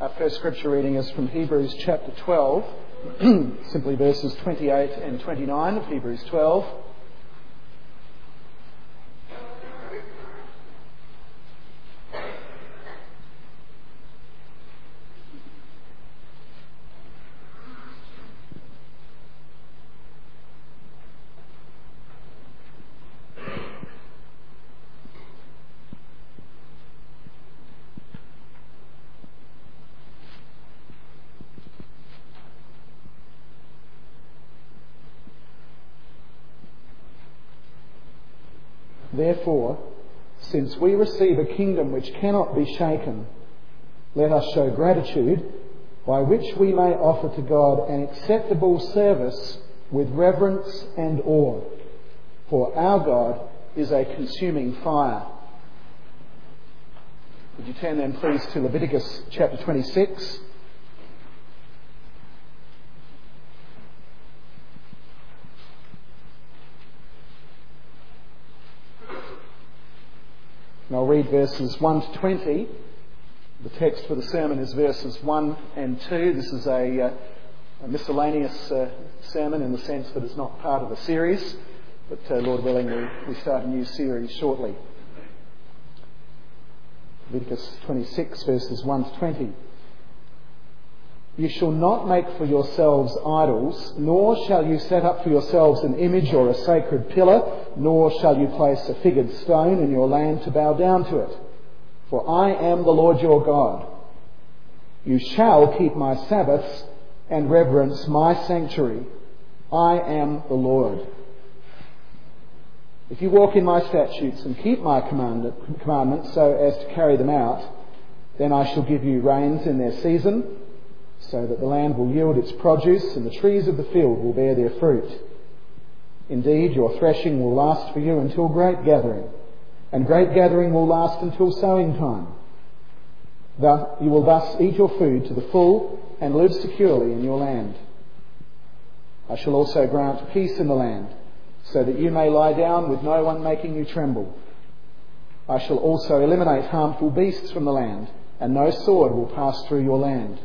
Our first scripture reading is from Hebrews chapter 12, simply verses 28 and 29 of Hebrews 12. Therefore, since we receive a kingdom which cannot be shaken, let us show gratitude by which we may offer to God an acceptable service with reverence and awe. For our God is a consuming fire. Would you turn then please to Leviticus chapter 26. And I'll read verses 1 to 20. The text for the sermon is verses 1 and 2. This is a miscellaneous sermon in the sense that it's not part of a series, but Lord willing, we start a new series shortly. Leviticus 26, verses 1 to 20. You shall not make for yourselves idols, nor shall you set up for yourselves an image or a sacred pillar, nor shall you place a figured stone in your land to bow down to it. For I am the Lord your God. You shall keep my Sabbaths and reverence my sanctuary. I am the Lord. If you walk in my statutes and keep my commandments so as to carry them out, then I shall give you rains in their season, so that the land will yield its produce and the trees of the field will bear their fruit. Indeed, your threshing will last for you until grape gathering, and grape gathering will last until sowing time. You will thus eat your food to the full and live securely in your land. I shall also grant peace in the land, so that you may lie down with no one making you tremble. I shall also eliminate harmful beasts from the land, and no sword will pass through your land.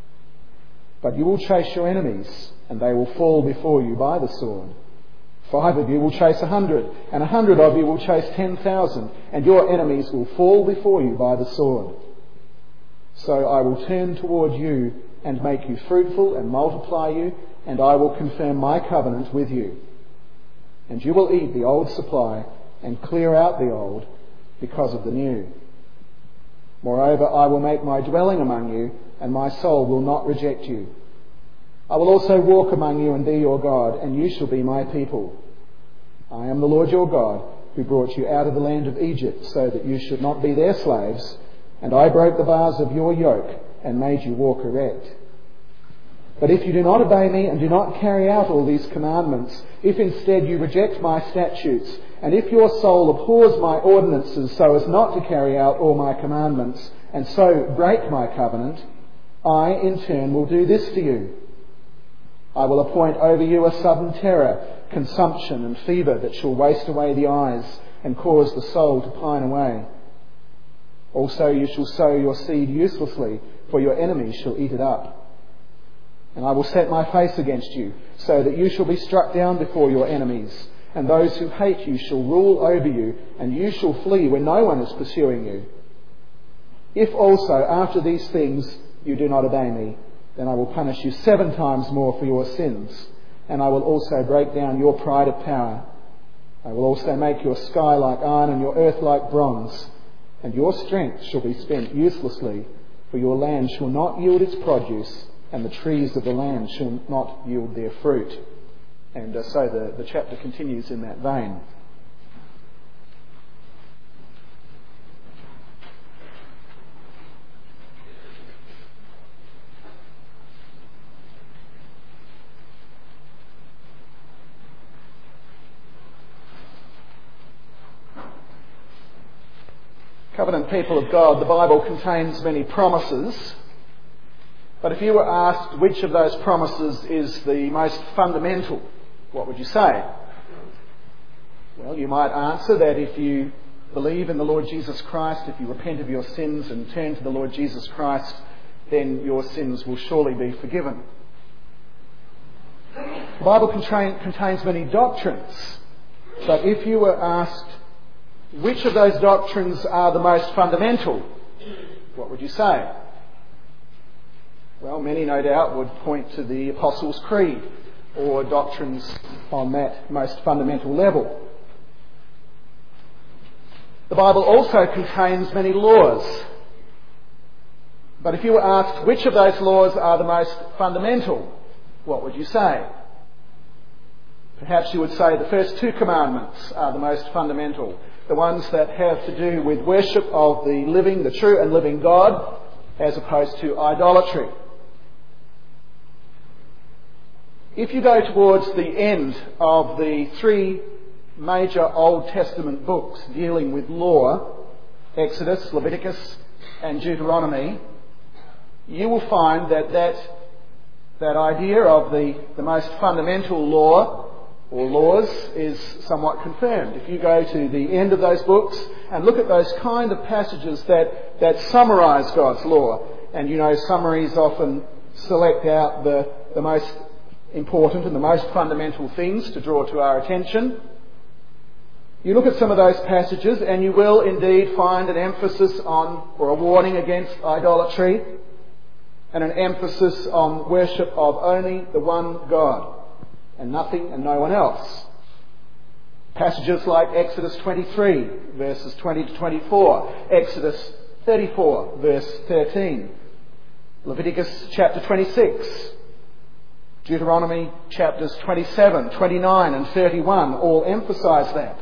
But you will chase your enemies, and they will fall before you by the sword. 5 of you will chase 100, and 100 of you will chase 10,000, and your enemies will fall before you by the sword. So I will turn toward you and make you fruitful and multiply you, and I will confirm my covenant with you. And you will eat the old supply and clear out the old because of the new. Moreover, I will make my dwelling among you, and my soul will not reject you. I will also walk among you and be your God, and you shall be my people. I am the Lord your God, who brought you out of the land of Egypt, so that you should not be their slaves, and I broke the bars of your yoke and made you walk erect. But if you do not obey me and do not carry out all these commandments, if instead you reject my statutes, and if your soul abhors my ordinances so as not to carry out all my commandments, and so break my covenant, I in turn will do this to you. I will appoint over you a sudden terror, consumption and fever that shall waste away the eyes and cause the soul to pine away. Also you shall sow your seed uselessly, for your enemies shall eat it up. And I will set my face against you, so that you shall be struck down before your enemies, and those who hate you shall rule over you, and you shall flee when no one is pursuing you. If also after these things you do not obey me, then I will punish you 7 times more for your sins, and I will also break down your pride of power. I will also make your sky like iron and your earth like bronze, and your strength shall be spent uselessly, for your land shall not yield its produce, and the trees of the land shall not yield their fruit. And so the chapter continues in that vein. Covenant people of God, the Bible contains many promises. But if you were asked which of those promises is the most fundamental, what would you say? Well, you might answer that if you believe in the Lord Jesus Christ, if you repent of your sins and turn to the Lord Jesus Christ then your sins will surely be forgiven. The Bible contains many doctrines, but if you were asked which of those doctrines are the most fundamental, what would you say? Well, many no doubt would point to the Apostles' Creed or doctrines on that most fundamental level. The Bible also contains many laws. But if you were asked which of those laws are the most fundamental, what would you say? Perhaps you would say the first two commandments are the most fundamental, the ones that have to do with worship of the true and living God, as opposed to idolatry. If you go towards the end of the three major Old Testament books dealing with law, Exodus, Leviticus and Deuteronomy, you will find that idea of the most fundamental law or laws is somewhat confirmed. If you go to the end of those books and look at those kind of passages that summarise God's law, and summaries often select out the most important and the most fundamental things to draw to our attention. You look at some of those passages and you will indeed find an emphasis on, or a warning against idolatry, and an emphasis on worship of only the one God and nothing and no one else. Passages like Exodus 23 verses 20 to 24, Exodus 34 verse 13, Leviticus chapter 26, Deuteronomy chapters 27, 29 and 31 all emphasise that.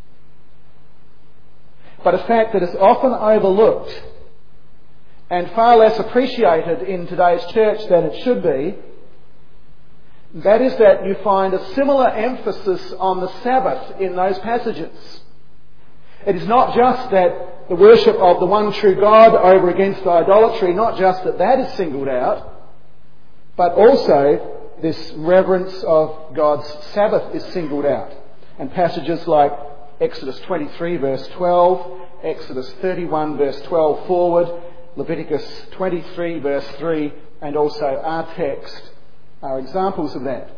But a fact that is often overlooked and far less appreciated in today's church than it should be, that is that you find a similar emphasis on the Sabbath in those passages. It is not just that the worship of the one true God over against idolatry, not just that is singled out, but also this reverence of God's Sabbath is singled out. And passages like Exodus 23 verse 12, Exodus 31 verse 12 forward, Leviticus 23 verse 3, and also our text are examples of that.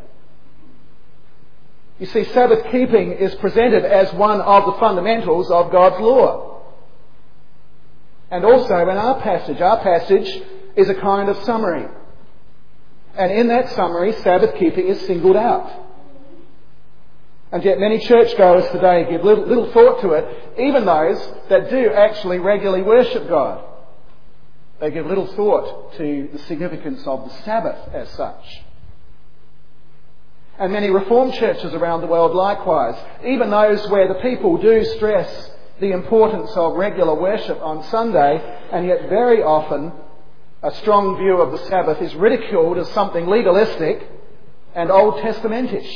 You see, Sabbath keeping is presented as one of the fundamentals of God's law. And also in our passage is a kind of summary. And in that summary, Sabbath keeping is singled out. And yet many churchgoers today give little thought to it, even those that do actually regularly worship God. They give little thought to the significance of the Sabbath as such. And many Reformed churches around the world likewise, even those where the people do stress the importance of regular worship on Sunday, and yet very often a strong view of the Sabbath is ridiculed as something legalistic and Old Testamentish.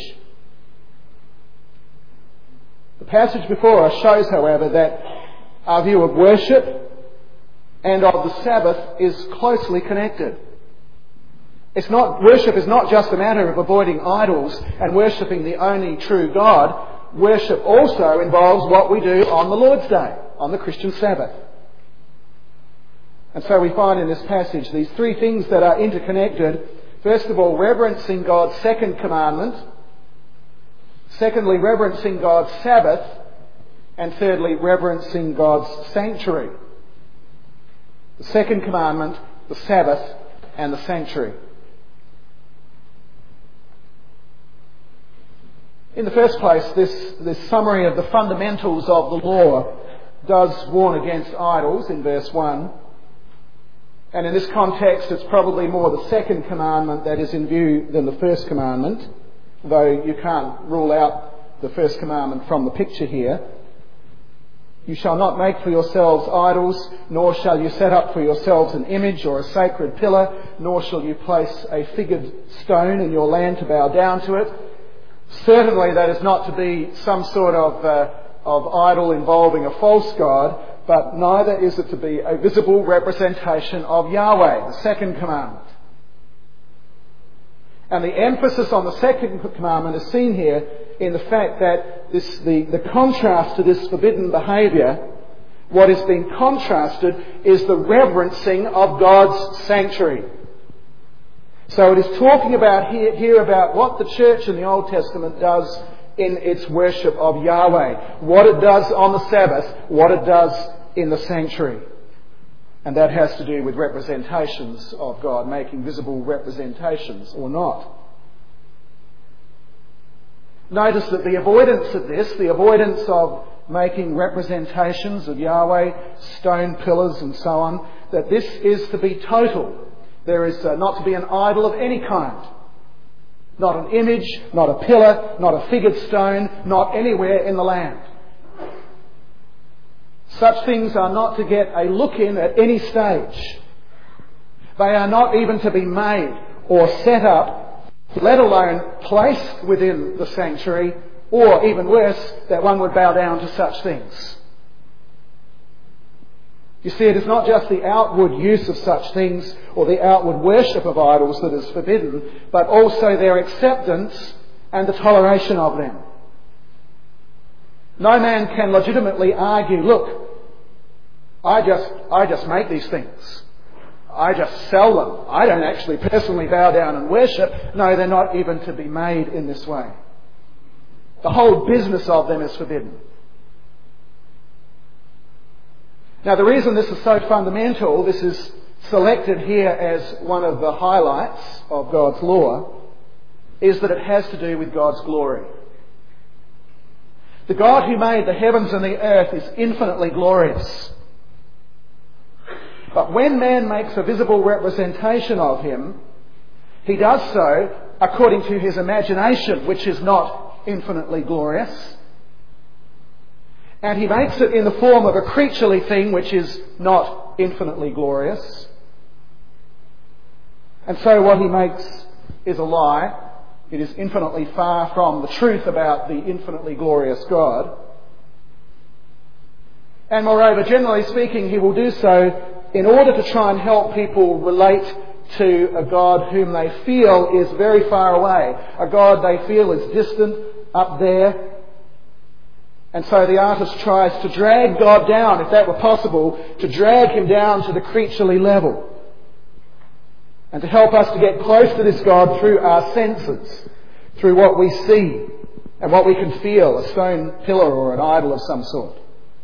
The passage before us shows, however, that our view of worship and of the Sabbath is closely connected. Worship is not just a matter of avoiding idols and worshipping the only true God. Worship also involves what we do on the Lord's Day, on the Christian Sabbath. And so we find in this passage these three things that are interconnected. First of all, reverencing God's second commandment. Secondly, reverencing God's Sabbath. And thirdly, reverencing God's sanctuary. The second commandment, the Sabbath, and the sanctuary. In the first place, this summary of the fundamentals of the law does warn against idols in verse 1. And in this context, it's probably more the second commandment that is in view than the first commandment, though you can't rule out the first commandment from the picture here. You shall not make for yourselves idols, nor shall you set up for yourselves an image or a sacred pillar, nor shall you place a figured stone in your land to bow down to it. Certainly that is not to be some sort of idol involving a false god, but neither is it to be a visible representation of Yahweh, the second commandment. And the emphasis on the second commandment is seen here in the fact that the contrast to this forbidden behaviour What is being contrasted is the reverencing of God's sanctuary. So it is talking about here about what the church in the Old Testament does in its worship of Yahweh, what it does on the Sabbath, what it does in the sanctuary. And that has to do with representations of God, making visible representations or not. Notice that the avoidance of this, the avoidance of making representations of Yahweh, stone pillars and so on, that this is to be total. There is not to be an idol of any kind. Not an image, not a pillar, not a figured stone, not anywhere in the land. Such things are not to get a look in at any stage. They are not even to be made or set up, let alone placed within the sanctuary, or even worse, that one would bow down to such things. You see, it is not just the outward use of such things or the outward worship of idols that is forbidden, but also their acceptance and the toleration of them. No man can legitimately argue, look, I just make these things. I just sell them. I don't actually personally bow down and worship. No, they're not even to be made in this way. The whole business of them is forbidden. Now, the reason this is so fundamental, this is selected here as one of the highlights of God's law, is that it has to do with God's glory. The God who made the heavens and the earth is infinitely glorious. But when man makes a visible representation of him, he does so according to his imagination, which is not infinitely glorious. And he makes it in the form of a creaturely thing which is not infinitely glorious. And so what he makes is a lie. It is infinitely far from the truth about the infinitely glorious God. And moreover, generally speaking, he will do so in order to try and help people relate to a God whom they feel is very far away. A God they feel is distant, up there. And so the artist tries to drag God down, if that were possible, to drag him down to the creaturely level. And to help us to get close to this God through our senses, through what we see and what we can feel, a stone pillar or an idol of some sort.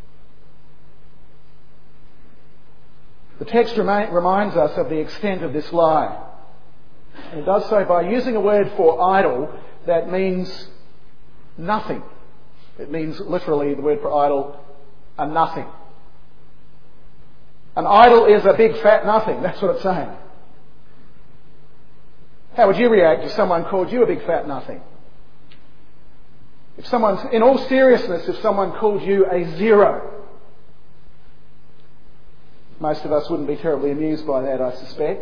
The text reminds us of the extent of this lie. And it does so by using a word for idol that means nothing. It means literally, the word for idol, a nothing. An idol is a big fat nothing. That's what it's saying. How would you react if someone called you a big fat nothing? In all seriousness, if someone called you a zero, most of us wouldn't be terribly amused by that, I suspect.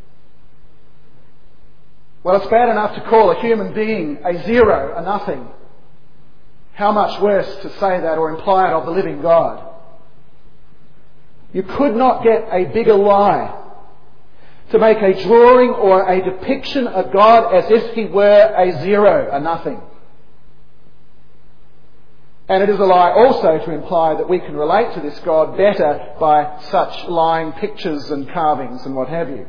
Well, it's bad enough to call a human being a zero, a nothing. How much worse to say that or imply it of the living God. You could not get a bigger lie to make a drawing or a depiction of God as if he were a zero, a nothing. And it is a lie also to imply that we can relate to this God better by such lying pictures and carvings and what have you.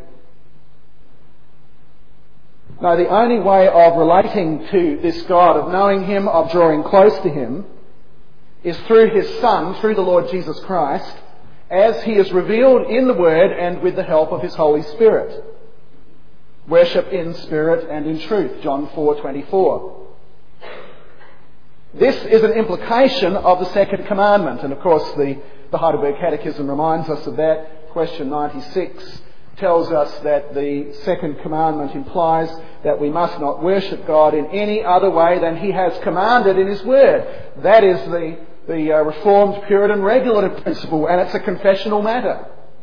No, the only way of relating to this God, of knowing him, of drawing close to him, is through his Son, through the Lord Jesus Christ, as he is revealed in the Word and with the help of his Holy Spirit. Worship in spirit and in truth, John 4:24. This is an implication of the second commandment, and of course the Heidelberg Catechism reminds us of that. Question 96 tells us that the second commandment implies that we must not worship God in any other way than he has commanded in his Word. That is the Reformed Puritan regulative principle, and it's a confessional matter.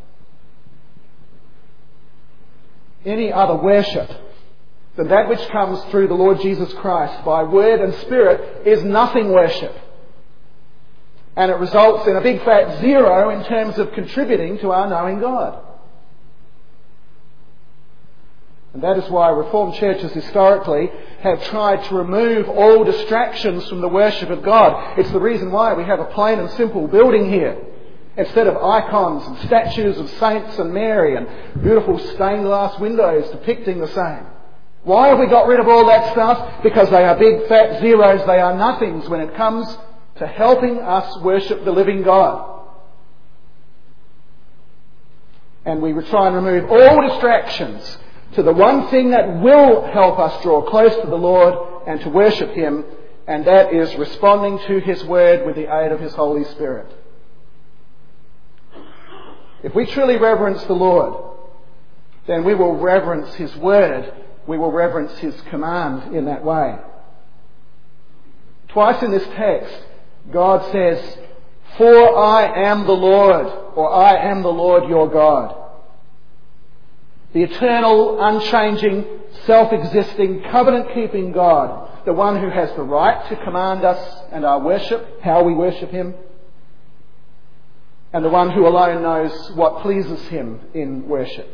Any other worship than that which comes through the Lord Jesus Christ by word and spirit is nothing worship. And it results in a big fat zero in terms of contributing to our knowing God. And that is why Reformed churches historically have tried to remove all distractions from the worship of God. It's the reason why we have a plain and simple building here. Instead of icons and statues of saints and Mary and beautiful stained glass windows depicting the same. Why have we got rid of all that stuff? Because they are big fat zeros. They are nothings when it comes to helping us worship the living God. And we try and remove all distractions to the one thing that will help us draw close to the Lord and to worship Him, and that is responding to His Word with the aid of His Holy Spirit. If we truly reverence the Lord, then we will reverence His Word. We will reverence His command in that way. Twice in this text, God says, "For I am the Lord," or "I am the Lord your God." The eternal, unchanging, self-existing, covenant-keeping God, the one who has the right to command us and our worship, how we worship Him, and the one who alone knows what pleases Him in worship.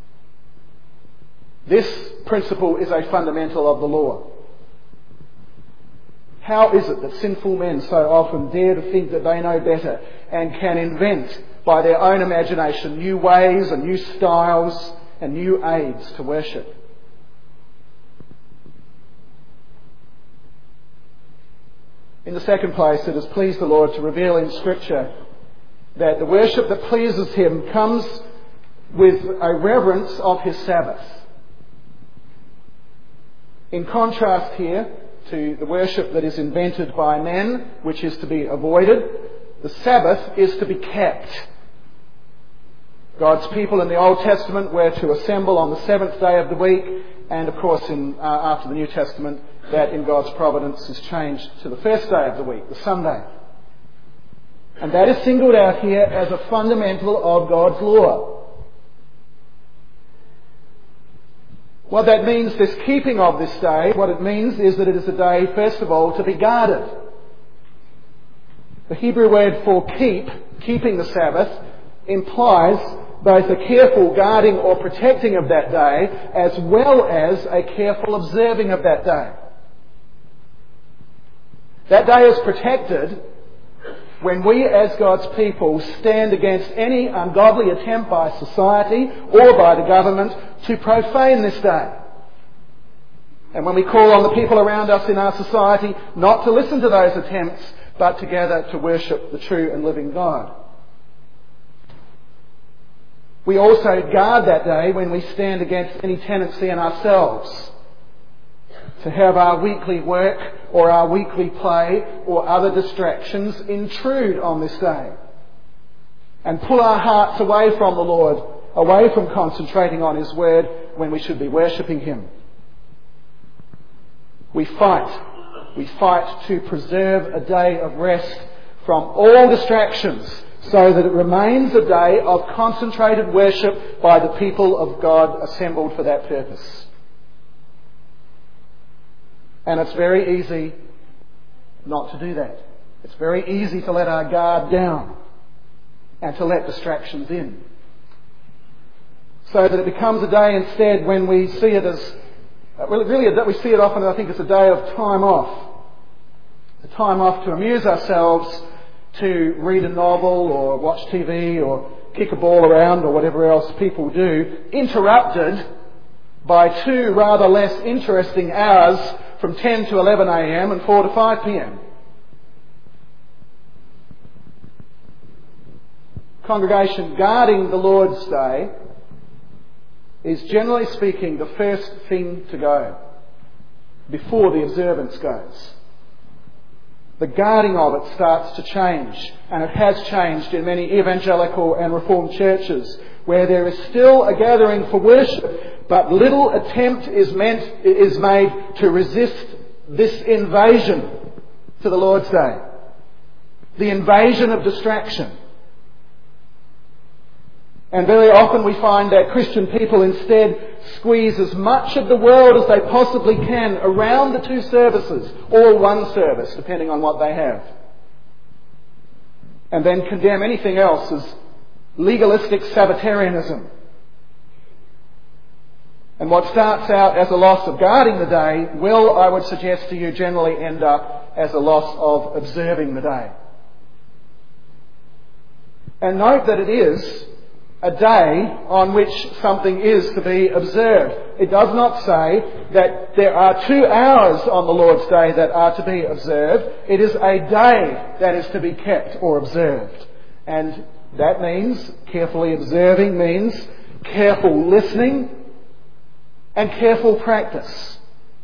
This principle is a fundamental of the law. How is it that sinful men so often dare to think that they know better and can invent by their own imagination new ways and new styles and new aids to worship? In the second place, it has pleased the Lord to reveal in Scripture that the worship that pleases Him comes with a reverence of His Sabbath. In contrast here to the worship that is invented by men, which is to be avoided, the Sabbath is to be kept. God's people in the Old Testament were to assemble on the seventh day of the week, and of course after the New Testament, that in God's providence is changed to the first day of the week, the Sunday. And that is singled out here as a fundamental of God's law. What that means, this keeping of this day, what it means is that it is a day, first of all, to be guarded. The Hebrew word for keeping the Sabbath, implies both a careful guarding or protecting of that day, as well as a careful observing of that day. That day is protected when we as God's people stand against any ungodly attempt by society or by the government to profane this day. And when we call on the people around us in our society not to listen to those attempts, but to gather to worship the true and living God. We also guard that day when we stand against any tendency in ourselves to have our weekly work or our weekly play or other distractions intrude on this day and pull our hearts away from the Lord, away from concentrating on His Word when we should be worshipping Him. We fight to preserve a day of rest from all distractions so that it remains a day of concentrated worship by the people of God assembled for that purpose. And it's very easy not to do that. It's very easy to let our guard down and to let distractions in. So that it becomes a day instead when we see it as, we see it often, I think, as a day of time off. A time off to amuse ourselves, to read a novel or watch TV or kick a ball around or whatever else people do, interrupted by two rather less interesting hours from 10 to 11 a.m. and 4 to 5 p.m. Congregation, guarding the Lord's Day is, generally speaking, the first thing to go before the observance goes. The guarding of it starts to change, and it has changed in many evangelical and reformed churches where there is still a gathering for worship, but little attempt is made to resist this invasion to the Lord's Day. The invasion of distraction. And very often we find that Christian people instead squeeze as much of the world as they possibly can around the two services, or one service, depending on what they have. And then condemn anything else as legalistic Sabbatarianism. And what starts out as a loss of guarding the day will, I would suggest to you, generally end up as a loss of observing the day. And note that it is a day on which something is to be observed. It does not say that there are 2 hours on the Lord's Day that are to be observed. It is a day that is to be kept or observed. And that means, carefully observing means careful listening and careful practice.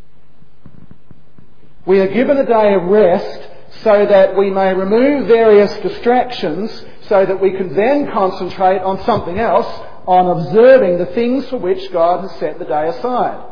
We are given a day of rest so that we may remove various distractions so that we can then concentrate on something else, on observing the things for which God has set the day aside.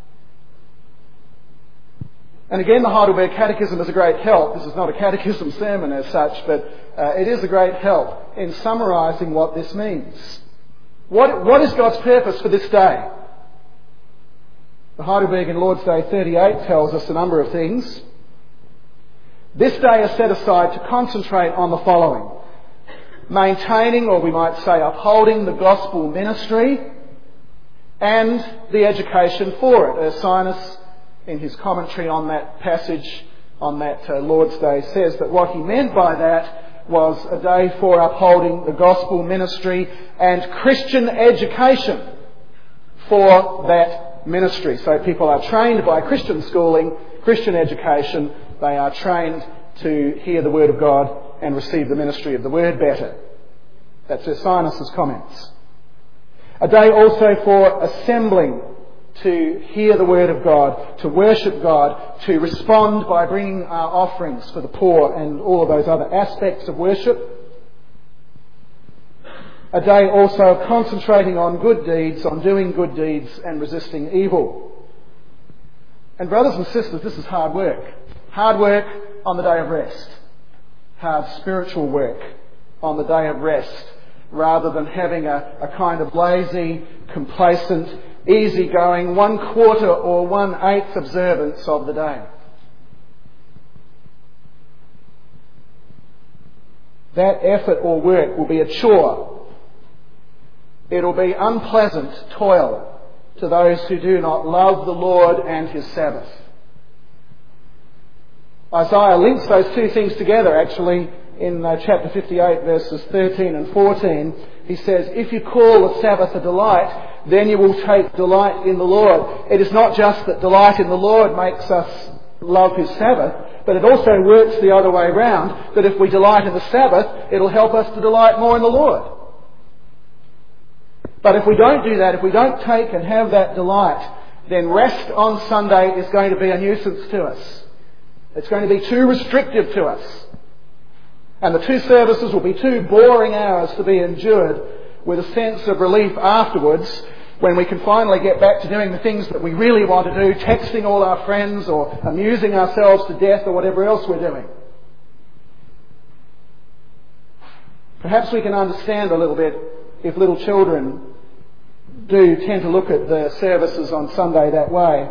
And again, the Heidelberg Catechism is a great help. This is not a catechism sermon as such, but it is a great help in summarising what this means. What is God's purpose for this day? The Heidelberg in Lord's Day 38 tells us a number of things. This day is set aside to concentrate on the following: maintaining, or we might say upholding, the gospel ministry and the education for it. Ursinus, in his commentary on that passage, on that Lord's Day, says that what he meant by that was a day for upholding the gospel ministry and Christian education for that ministry. So people are trained by Christian schooling, Christian education. They are trained to hear the Word of God and receive the ministry of the Word better. That's Ursinus' comments. A day also for assembling to hear the Word of God, to worship God, to respond by bringing our offerings for the poor and all of those other aspects of worship. A day also of concentrating on good deeds, on doing good deeds and resisting evil. And brothers and sisters, this is hard work. Hard work on the day of rest. Hard spiritual work on the day of rest, rather than having a kind of lazy, complacent, easy-going 1/4 or 1/8 observance of the day. That effort or work will be a chore. It'll be unpleasant toil to those who do not love the Lord and His Sabbath. Isaiah links those two things together actually in chapter 58 verses 13 and 14. He says, if you call the Sabbath a delight, then you will take delight in the Lord. It is not just that delight in the Lord makes us love His Sabbath, but it also works the other way round, that if we delight in the Sabbath, it'll help us to delight more in the Lord. But if we don't do that, if we don't take and have that delight, then rest on Sunday is going to be a nuisance to us. It's going to be too restrictive to us. And the 2 services will be 2 boring hours to be endured, with a sense of relief afterwards when we can finally get back to doing the things that we really want to do, texting all our friends or amusing ourselves to death or whatever else we're doing. Perhaps we can understand a little bit if little children do tend to look at the services on Sunday that way,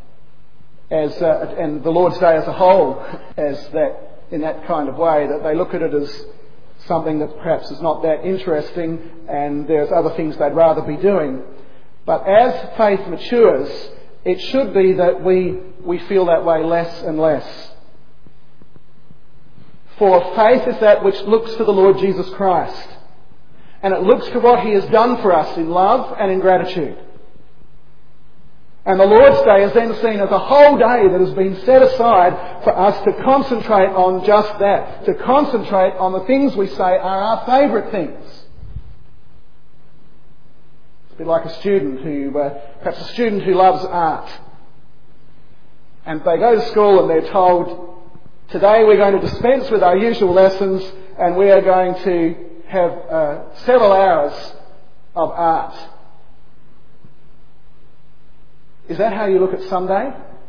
and the Lord's Day as a whole as that, in that kind of way, that they look at it as something that perhaps is not that interesting and there's other things they'd rather be doing. But as faith matures, it should be that we feel that way less and less. For faith is that which looks to the Lord Jesus Christ, and it looks to what He has done for us in love and in gratitude. And the Lord's Day is then seen as a whole day that has been set aside for us to concentrate on just that, to concentrate on the things we say are our favourite things. It's a bit like a student who loves art. And they go to school and they're told, today we're going to dispense with our usual lessons and we are going to have several hours of art. Is that how you look at Sunday?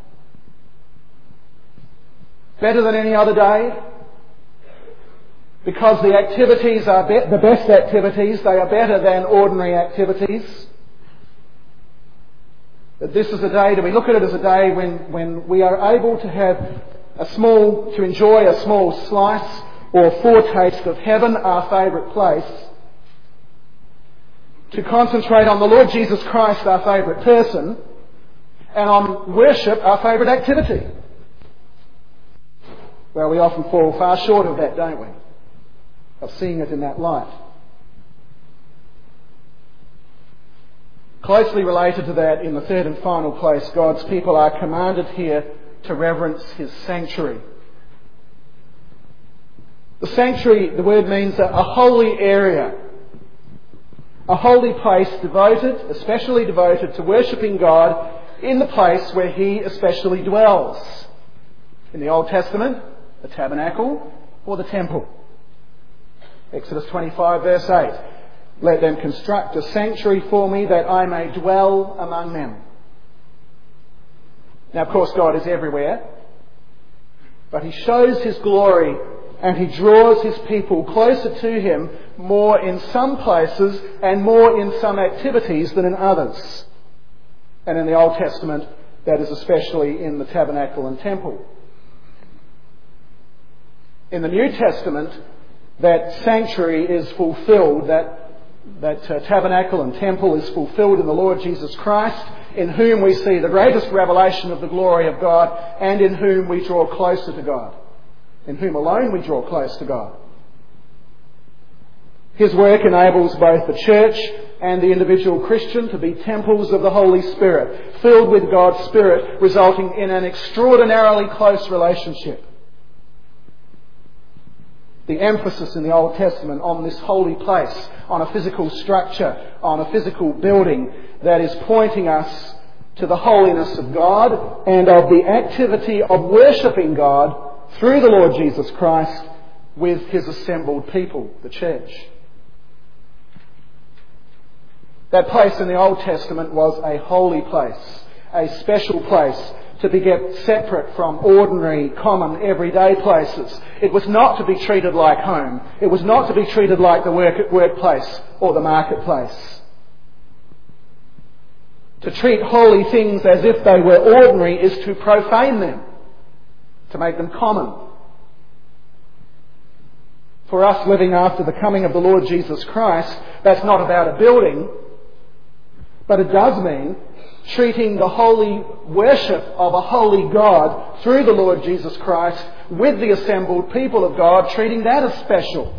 Better than any other day? Because the activities are the best activities, they are better than ordinary activities. That this is a day, do we look at it as a day when we are able to have to enjoy a small slice or foretaste of heaven, our favourite place, to concentrate on the Lord Jesus Christ, our favourite person, and on worship, our favourite activity? Well, we often fall far short of that, don't we? Of seeing it in that light. Closely related to that, in the third and final place, God's people are commanded here to reverence his sanctuary. The sanctuary, the word means a holy area, a holy place especially devoted to worshipping God in the place where he especially dwells. In the Old Testament, the tabernacle or the temple. Exodus 25 verse 8. Let them construct a sanctuary for me that I may dwell among them. Now, of course, God is everywhere, but he shows his glory and he draws his people closer to him more in some places and more in some activities than in others. And in the Old Testament, that is especially in the tabernacle and temple. In the New Testament, that sanctuary is fulfilled, that tabernacle and temple is fulfilled in the Lord Jesus Christ, in whom we see the greatest revelation of the glory of God and in whom we draw closer to God. In whom alone we draw close to God. His work enables both the church and the individual Christian to be temples of the Holy Spirit, filled with God's Spirit, resulting in an extraordinarily close relationship. The emphasis in the Old Testament on this holy place, on a physical structure, on a physical building that is pointing us to the holiness of God and of the activity of worshipping God through the Lord Jesus Christ with his assembled people, the church. That place in the Old Testament was a holy place, a special place to be kept separate from ordinary, common, everyday places. It was not to be treated like home. It was not to be treated like the workplace or the marketplace. To treat holy things as if they were ordinary is to profane them, to make them common. For us living after the coming of the Lord Jesus Christ, that's not about a building, but it does mean treating the holy worship of a holy God through the Lord Jesus Christ with the assembled people of God, treating that as special.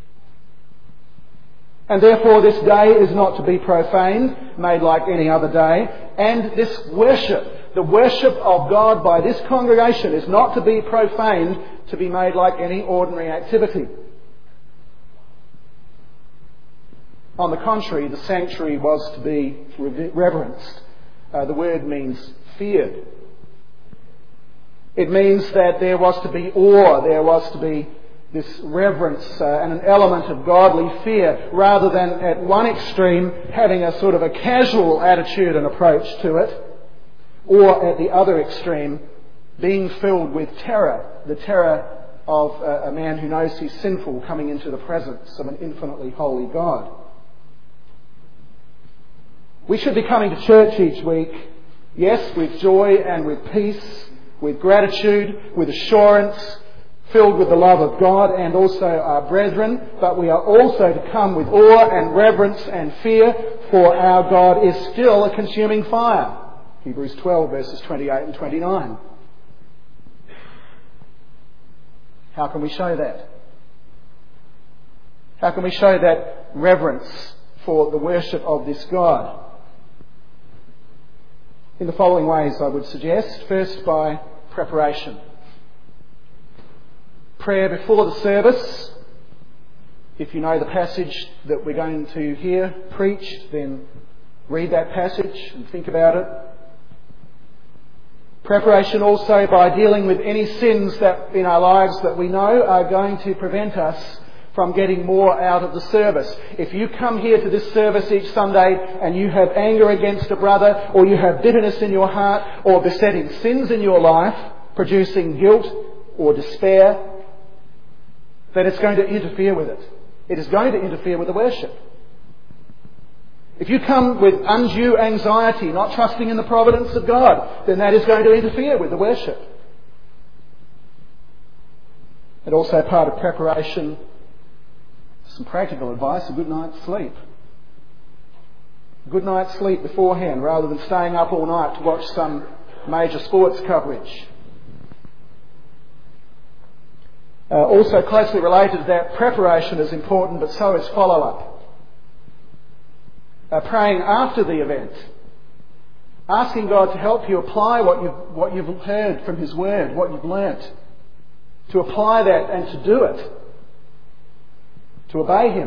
And therefore this day is not to be profaned, made like any other day. And this worship, the worship of God by this congregation, is not to be profaned, to be made like any ordinary activity. On the contrary, the sanctuary was to be reverenced. The word means feared. It means that there was to be awe, there was to be this reverence and an element of godly fear, rather than at one extreme having a sort of a casual attitude and approach to it, or at the other extreme being filled with terror, the terror of a man who knows he's sinful coming into the presence of an infinitely holy God. We should be coming to church each week, yes, with joy and with peace, with gratitude, with assurance, filled with the love of God and also our brethren, but we are also to come with awe and reverence and fear, for our God is still a consuming fire. Hebrews 12 verses 28 and 29. How can we show that? How can we show that reverence for the worship of this God? In the following ways, I would suggest. First, by preparation. Prayer before the service. If you know the passage that we're going to hear preached, then read that passage and think about it. Preparation also by dealing with any sins that in our lives that we know are going to prevent us from getting more out of the service. If you come here to this service each Sunday and you have anger against a brother, or you have bitterness in your heart, or besetting sins in your life, producing guilt or despair, then it's going to interfere with it. It is going to interfere with the worship. If you come with undue anxiety, not trusting in the providence of God, then that is going to interfere with the worship. And also part of preparation, some practical advice, a good night's sleep. A good night's sleep beforehand, rather than staying up all night to watch some major sports coverage. Also closely related to that, preparation is important, but so is follow-up. praying after the event, asking God to help you apply what you've heard from His Word, what you've learnt, to apply that and to do it, to obey Him.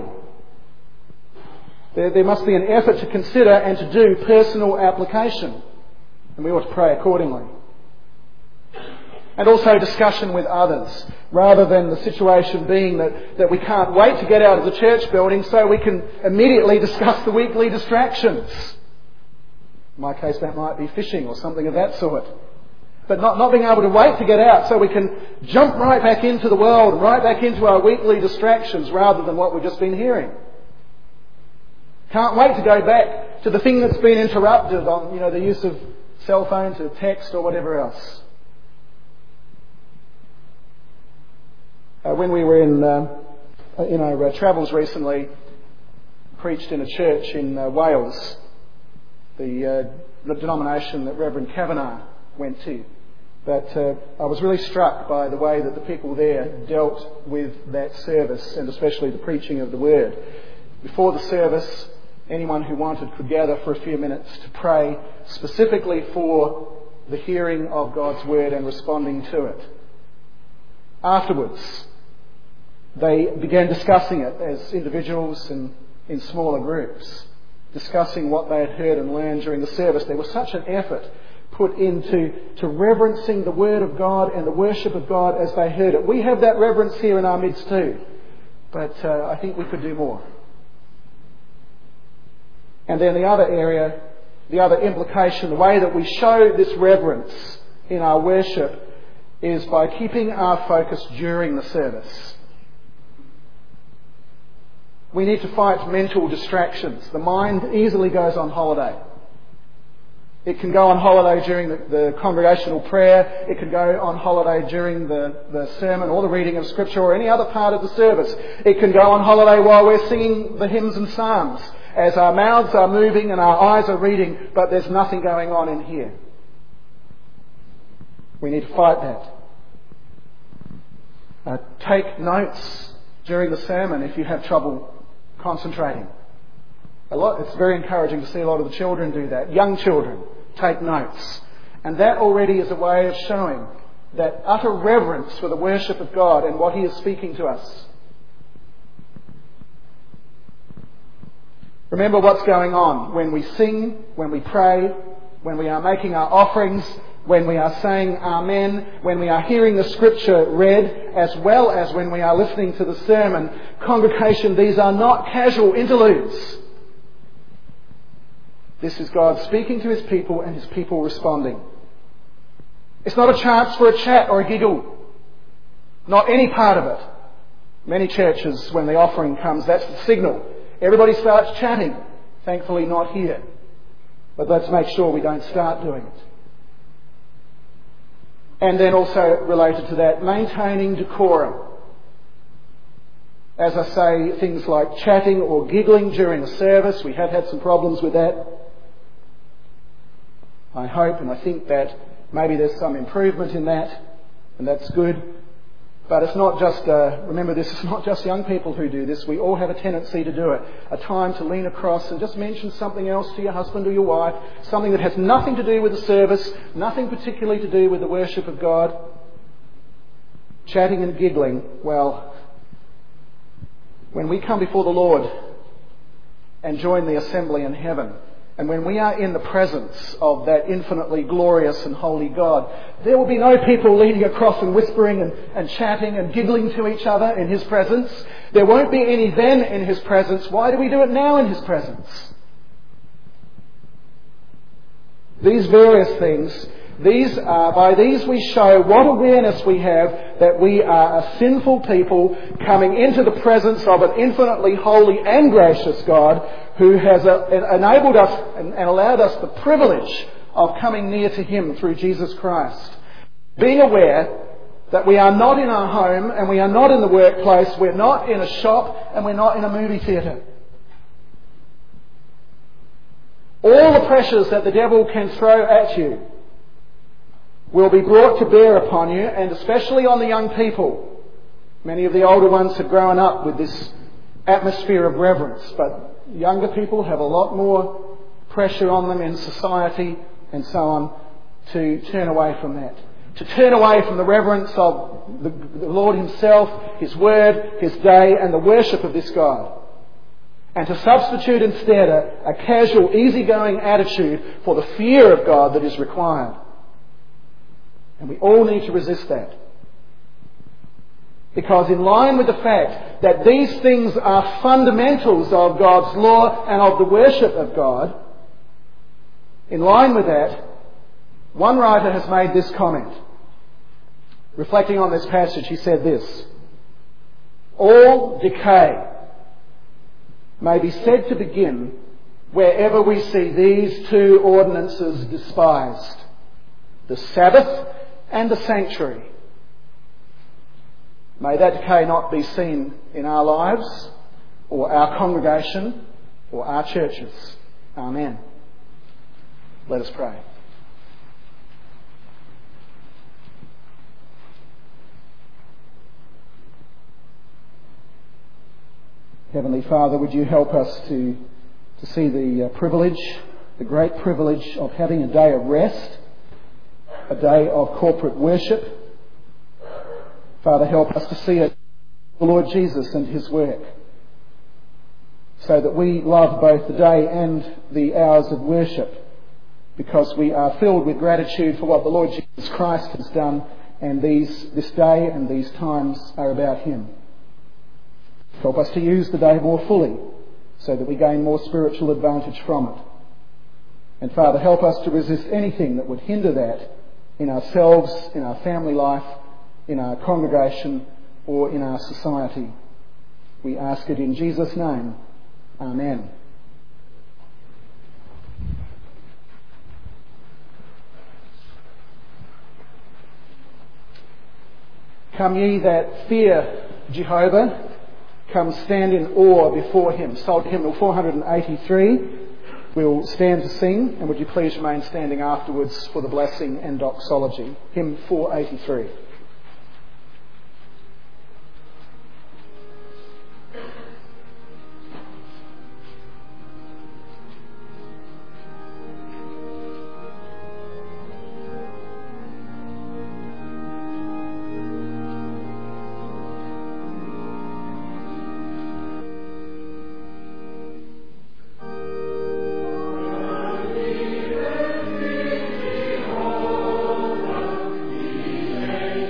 There must be an effort to consider and to do personal application, and we ought to pray accordingly. And also discussion with others, rather than the situation being that we can't wait to get out of the church building so we can immediately discuss the weekly distractions. In my case, that might be fishing or something of that sort. But not being able to wait to get out so we can jump right back into the world and right back into our weekly distractions rather than what we've just been hearing. Can't wait to go back to the thing that's been interrupted on, the use of cell phone to text or whatever else. When we were in our travels recently, preached in a church in Wales, the denomination that Reverend Kavanagh went to. But I was really struck by the way that the people there dealt with that service, and especially the preaching of the Word. Before the service, anyone who wanted could gather for a few minutes to pray specifically for the hearing of God's Word and responding to it. Afterwards, they began discussing it as individuals and in smaller groups, discussing what they had heard and learned during the service. There was such an effort put into reverencing the Word of God and the worship of God as they heard it. We have that reverence here in our midst too, but I think we could do more. And then the other area, the other implication, the way that we show this reverence in our worship is by keeping our focus during the service. We need to fight mental distractions. The mind easily goes on holiday. It can go on holiday during the congregational prayer. It can go on holiday during the sermon or the reading of Scripture or any other part of the service. It can go on holiday while we're singing the hymns and psalms, as our mouths are moving and our eyes are reading, but there's nothing going on in here. We need to fight that. Take notes during the sermon if you have trouble concentrating. It's very encouraging to see a lot of the children do that. Young children take notes. And that already is a way of showing that utter reverence for the worship of God and what He is speaking to us. Remember what's going on when we sing, when we pray, when we are making our offerings, when we are saying Amen, when we are hearing the Scripture read, as well as when we are listening to the sermon. Congregation, these are not casual interludes. This is God speaking to His people and His people responding. It's not a chance for a chat or a giggle. Not any part of it. Many churches, when the offering comes, that's the signal. Everybody starts chatting. Thankfully not here. But let's make sure we don't start doing it. And then also related to that, maintaining decorum. As I say, things like chatting or giggling during the service, we have had some problems with that. I hope and I think that maybe there's some improvement in that, and that's good. But it's not just, remember this, it's not just young people who do this. We all have a tendency to do it. A time to lean across and just mention something else to your husband or your wife, something that has nothing to do with the service, nothing particularly to do with the worship of God. Chatting and giggling, well, when we come before the Lord and join the assembly in heaven, and when we are in the presence of that infinitely glorious and holy God, there will be no people leaning across and whispering and chatting and giggling to each other in His presence. There won't be any then in His presence. Why do we do it now in His presence? These various things, by these we show what awareness we have that we are a sinful people coming into the presence of an infinitely holy and gracious God who has enabled us and allowed us the privilege of coming near to Him through Jesus Christ. Being aware that we are not in our home and we are not in the workplace, we're not in a shop and we're not in a movie theatre. All the pressures that the devil can throw at you will be brought to bear upon you, and especially on the young people. Many of the older ones have grown up with this atmosphere of reverence, but younger people have a lot more pressure on them in society and so on to turn away from that. To turn away from the reverence of the Lord Himself, His Word, His day, and the worship of this God. And to substitute instead a casual, easygoing attitude for the fear of God that is required. And we all need to resist that. Because in line with the fact that these things are fundamentals of God's law and of the worship of God, in line with that, one writer has made this comment. Reflecting on this passage, he said this: all decay may be said to begin wherever we see these two ordinances despised, the Sabbath and the sanctuary. May that decay not be seen in our lives, or our congregation, or our churches. Amen. Let us pray. Heavenly Father, would you help us to see the great privilege of having a day of rest, a day of corporate worship. Father, help us to see it, the Lord Jesus and His work, so that we love both the day and the hours of worship, because we are filled with gratitude for what the Lord Jesus Christ has done, and this day and these times are about Him. Help us to use the day more fully, so that we gain more spiritual advantage from it. And Father, help us to resist anything that would hinder that in ourselves, in our family life, in our congregation, or in our society. We ask it in Jesus' name. Amen. Come ye that fear Jehovah, come stand in awe before Him. Psalm hymn 483. We'll stand to sing, and would you please remain standing afterwards for the blessing and doxology. Hymn 483. Amen.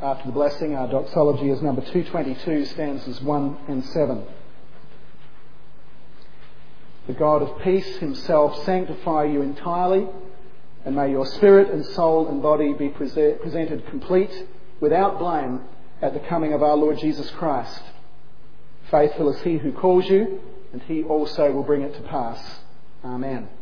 After the blessing, our doxology is number 222, stanzas 1 and 7. The God of peace himself sanctify you entirely, and may your spirit and soul and body be presented complete, without blame, at the coming of our Lord Jesus Christ. Faithful is he who calls you, and he also will bring it to pass. Amen.